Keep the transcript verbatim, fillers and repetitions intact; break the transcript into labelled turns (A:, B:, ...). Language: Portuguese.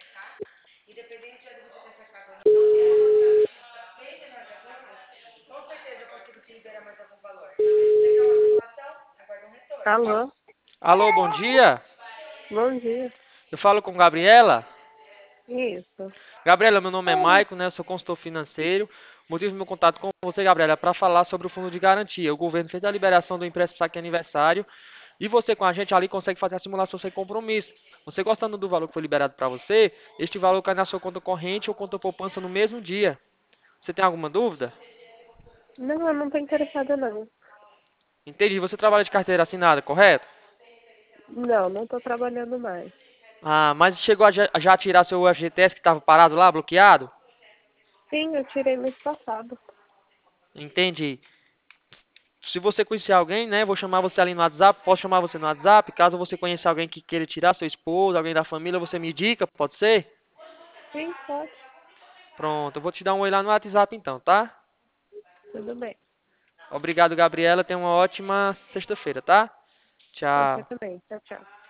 A: Alô,
B: Alô, bom dia.
A: bom dia.
B: Eu falo com Gabriela.
A: Isso.
B: Gabriela, meu nome é Maico, né? Eu sou consultor financeiro. O motivo do meu contato com você, Gabriela, é para falar sobre o fundo de garantia. O governo fez a liberação do empréstimo saque aniversário e você com a gente ali consegue fazer a simulação sem compromisso. Você gostando do valor que foi liberado para você, este valor cai na sua conta corrente ou conta poupança no mesmo dia. Você tem alguma dúvida?
A: Não, eu não tô interessada não.
B: Entendi. Você trabalha de carteira assinada, correto?
A: Não, não tô trabalhando mais.
B: Ah, mas chegou a já já tirar seu F G T S que estava parado lá, bloqueado?
A: Sim, eu tirei mês passado.
B: Entendi. Se você conhecer alguém, né, vou chamar você ali no WhatsApp, posso chamar você no WhatsApp, caso você conheça alguém que queira tirar seu esposo, alguém da família, você me indica, pode ser?
A: Sim, pode.
B: Pronto, eu vou te dar um oi lá no WhatsApp então, tá?
A: Tudo bem.
B: Obrigado, Gabriela, tenha uma ótima sexta-feira, tá?
A: Você
B: Tchau.
A: também. Tchau, tchau.